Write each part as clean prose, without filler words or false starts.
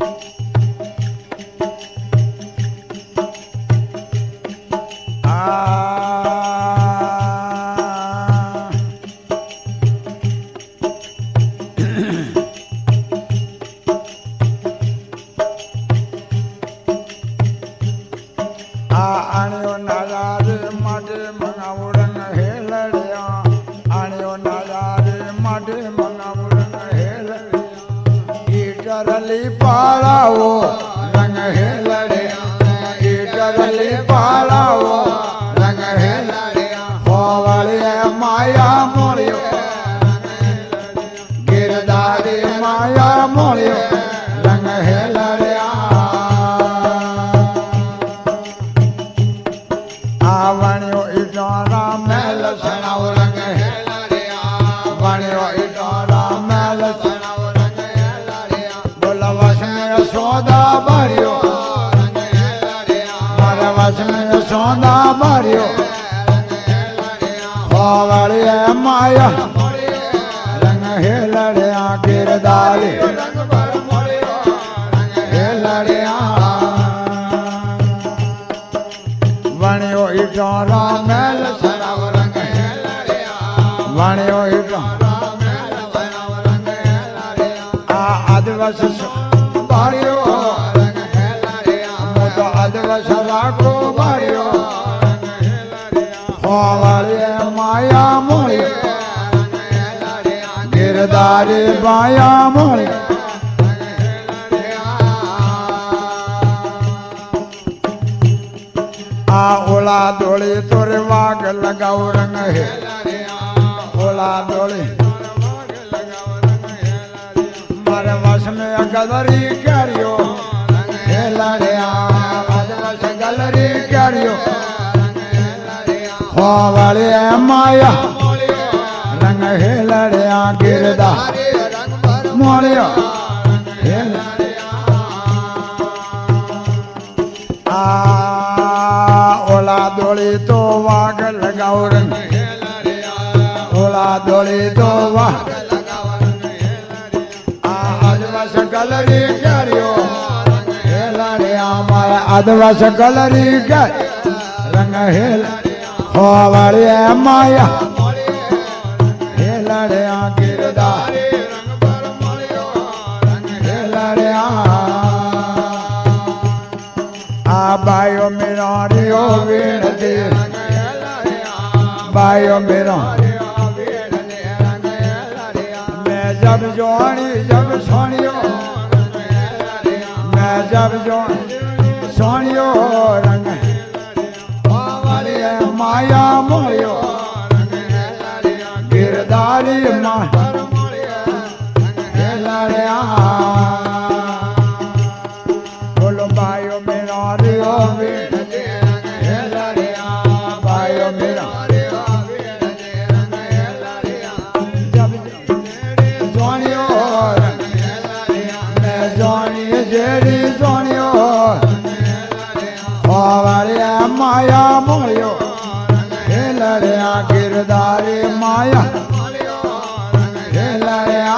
माया रंग हे लड़िया गिरदारी हे लड़िया वणियो इटोरा मेल सराव रंग हे लड़िया वणियो इटोरा मेल सराव रंग हे लड़िया आदिवास बारियो रंग हे लड़िया मोटो आदिवास राखो बारियो रंग हे लड़िया होवाले माया मोरी गिरदारी माया मोरी आ ओला डोली तोरे वाग लगाओ रंग है ओला डोली मारे वश में गलरी करियो हे लड़िया वश गलरी करियो होवाले माया रंग हे लड़िया गिरदा मोरियो हे आ ओला डोली तो वाग लगाओ रंग ओला डोली तो वाग आदिवास गलरी करियो हे लड़िया मारा आदिवास गलरी कर रंग हे होवाले माया हे लड़िया गिरदा हे लड़िया आ बायो मेरा रियो वीण दे बायो मेरा मैं जब जोड़ी जब सोनियो मैं जब जोड़ी सोनियो रंग माया मोरियो गिरदारी माँ हे लड़िया बोलो बायो मेरा रियो वीण हे लड़िया बायो मेरा जब जोनियो मैं जोनी जेरी जोनियो होवाले माया मोरियो हे लड़िया गिरदारी माया हे लड़िया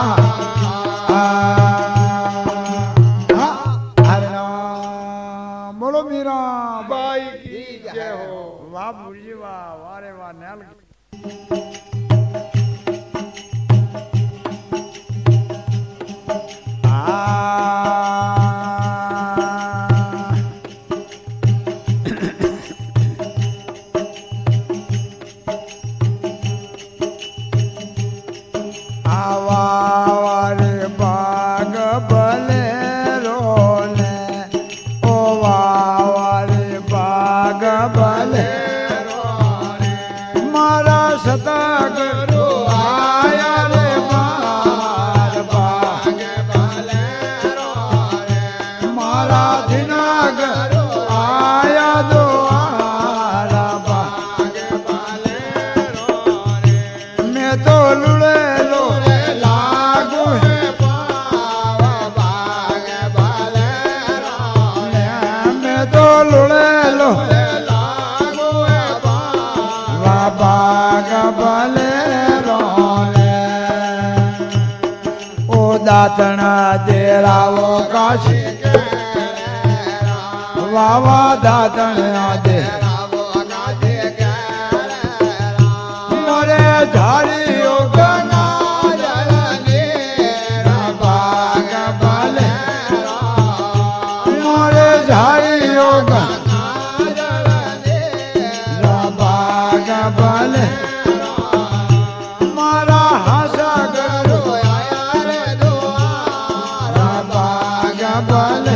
हरे नाम बोलो मीरा बाई की जय हो वाह बुढ़ी वाह वारे वाह नैल दातना तेरा वो काशी वावा दातन आदे मोरे झाड़ियों गना बाग बले मोरे झाड़ियों गना बाग बले मारा हंसा करो बाग बले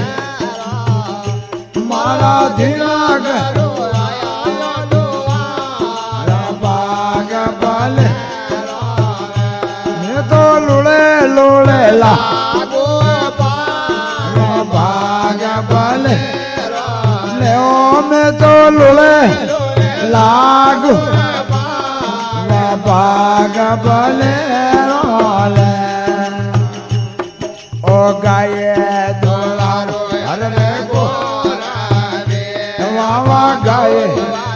मारा धीरा करो बाग बले मैं तो लुड़े लुड़े ला बाग बले ले मैं तो लुड़े लागू बाग बले रोले ओ गाये दोलारो हरे को वावा गाये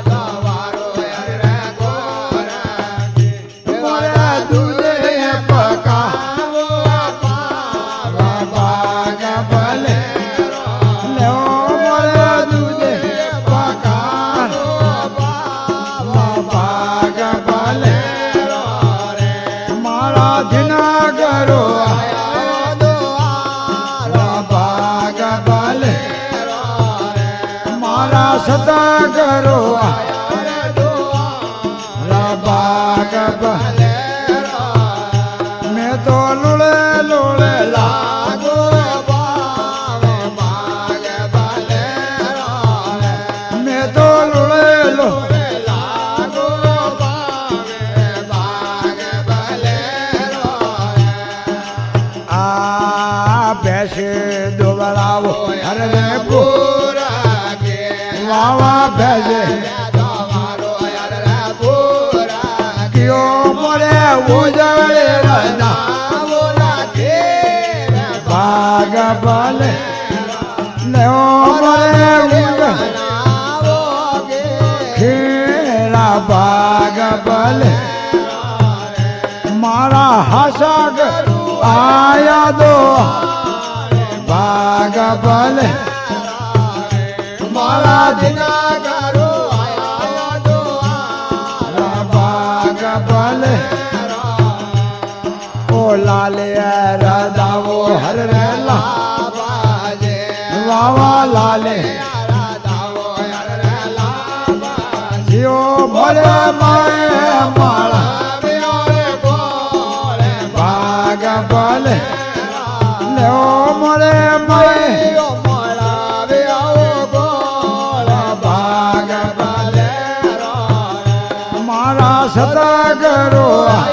मोरे दूधे पका बाग बले ले मोरे दूधे पका बाग बले मारा दिना करो बाग बले मारा सदा करो बाग बले मैं तो लुड़े लुड़े लागो बाग बले मैं तो लुड़े लुड़े लागो बाग बले आ पैसे दोबरावो हरे पूरा के वावा भेजे क्यों मोरे उजड़े रहना बाग बले नो मोरे उजड़े खेरा बाग बले मारा हंसा आया दो बाग बले मारा दिना करो आया दो बाग बले ओ लाले राधावो हर ला वावा लाले जियो भले माए माला बाग बले ले मोरे माए मारा सदा करो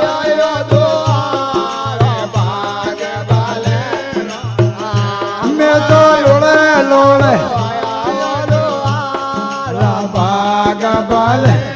मैं तो लुड़े लुड़े बाग बले